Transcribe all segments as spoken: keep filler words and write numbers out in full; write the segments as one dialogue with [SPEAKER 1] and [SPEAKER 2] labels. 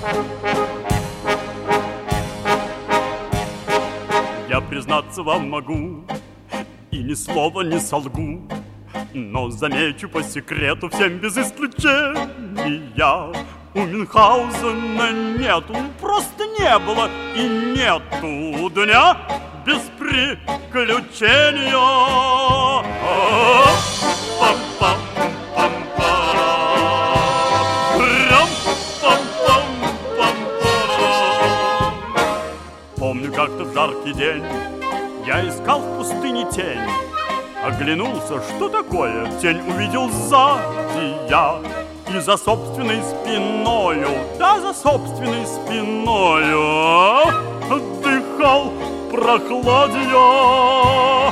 [SPEAKER 1] Я признаться вам могу, и ни слова не солгу, но замечу по секрету всем без исключения: у Мюнхгаузена нету, просто не было и нету дня без приключения. Помню, как-то в жаркий день я искал в пустыне тень. Оглянулся, что такое? Тень увидел сзади я. И за собственной спиною, да за собственной спиною отдыхал в прохладе я.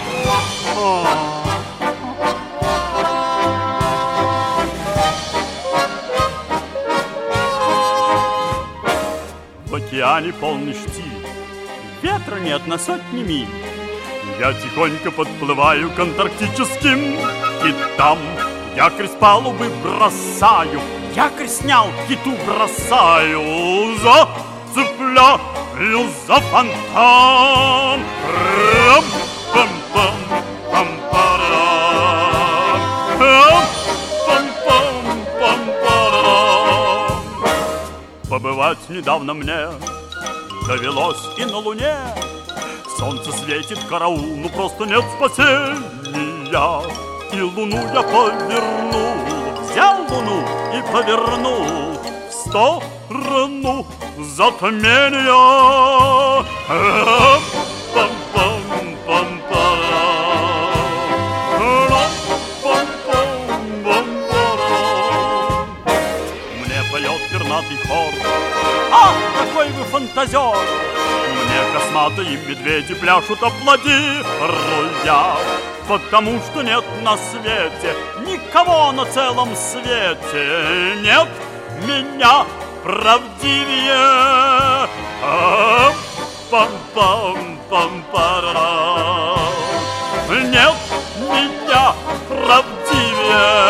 [SPEAKER 1] В океане полный штиль, ветра нет на сотни миль. Я тихонько подплываю к антарктическим, и там якорь с палубы бросаю, якорь снял, киту бросаю, зацепляю за фонтан. Рам-пам-пам-пам-парам, рам-пам-пам-пам-парам. Побывать недавно мне довелось и на Луне. Солнце светит, караул, ну просто нет спасения. И луну я повернул, взял луну и повернул в сторону затмения. Мне поет пернатый хор: ах, какой вы фантазер! Мне косматые медведи пляшут, аплодируя, потому что нет на свете никого на целом свете, нет меня правдивее. Пам-пам-пам-парам. Нет меня правдивее.